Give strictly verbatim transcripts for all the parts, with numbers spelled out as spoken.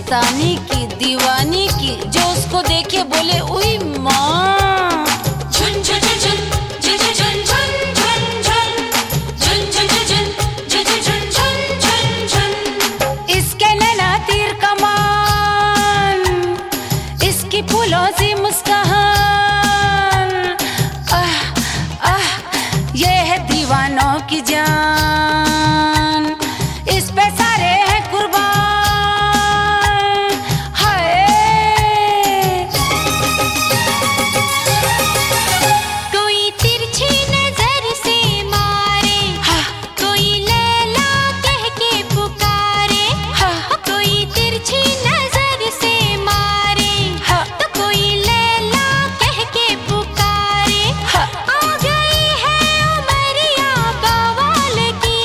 मस्तानी की दीवानी की, जो उसको देखे बोले उई माँ। झुन झुन झुन झुन झुन झुन झुन झुन झुन झुन झुन झुन झुन झुन झुन। इसके नैना तीर कमान, इसकी फूलों सी मुस्कान, आह आह ये है दीवानों की जान, इस पे सारे हैं कुर्बान। हाय कोई तिरछी नजर से मारे, कोई लैला कह के पुकारे, कोई तिरछी नजर से मारे, तो कोई लैला कह के पुकारे। आ गई है उमरिया बवाल की,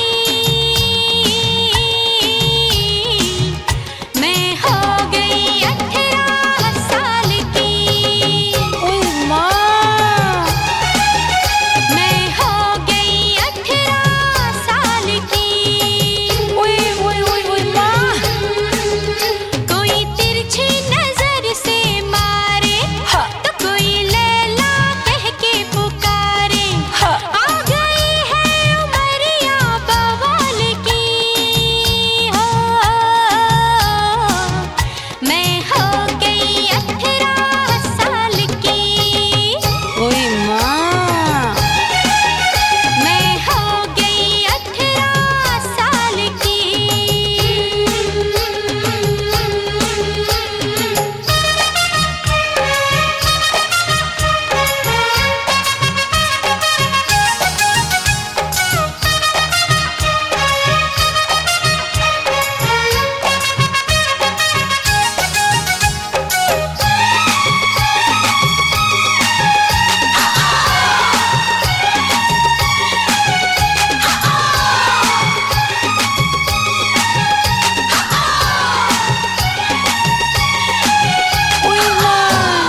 मैं हो गई अठारह साल की। उई माँ। मैं हो गई अठारह साल की। उई उई उई उई माँ। कोई तिरछी नजर से मारे, तो कोई लैला कह के पुकारे। आ गई है उमरिया बवाल की, हो मैं हो गई अठारह साल की। उई माँ। मैं हो गई अठारह साल की। उई माँ।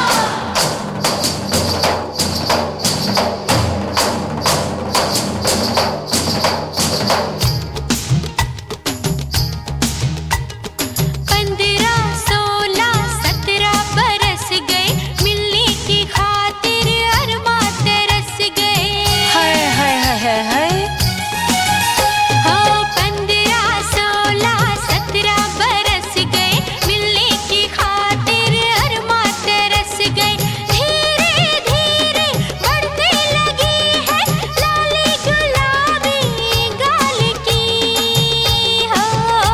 पंद्रह सोलह सत्रह बरस गए, मिलने की खातिर अरमा तरस गए। हाय हाय हाय हाय हाय। हो पंद्रह सोलह सत्रह बरस गए, मिलने की खातिर अरमा तरस गए। धीरे धीरे बढ़ने लगी है लाली गुलाबी गाल की, हो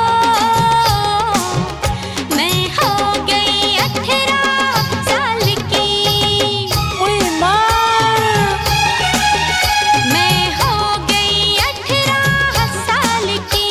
मैं हो गई अठारह साल की। उई माँ। मैं हो गई अठारह साल की।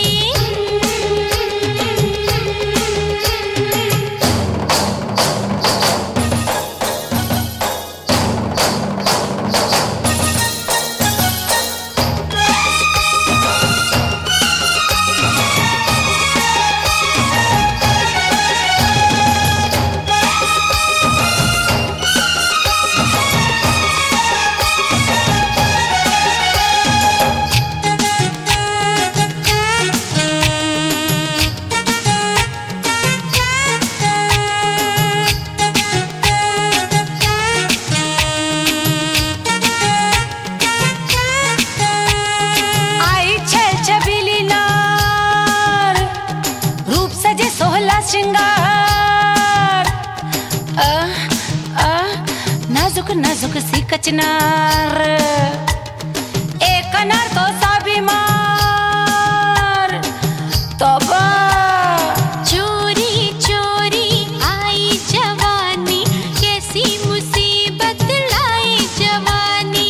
आई छल छबीली नार, रूप सजे सोहला श्रृंगार, आ, आ, नाजुक नाजुक सी कचनार, एक अनार तो सा बीमार, तौबा। चोरी चोरी आई जवानी, कैसी मुसीबत लाई जवानी।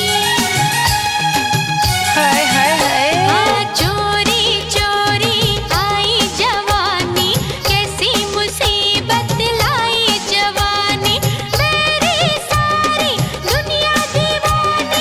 हाय हाय हाय। हाँ चोरी चोरी आई जवानी, कैसी मुसीबत लाई जवानी। मेरी सारी दुनिया दीवानी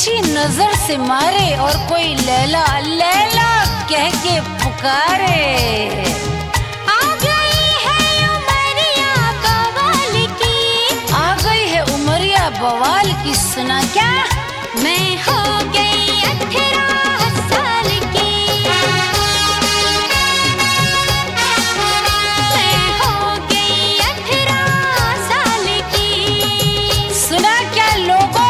तिरछी नजर से मारे और कोई लैला लैला कह के पुकारे। आ गई है उमरिया बवाल की, आ गई है उमरिया बवाल की, सुना क्या? मैं हो गई अठारह साल की, मैं हो गई अठारह साल की। सुना क्या लोगों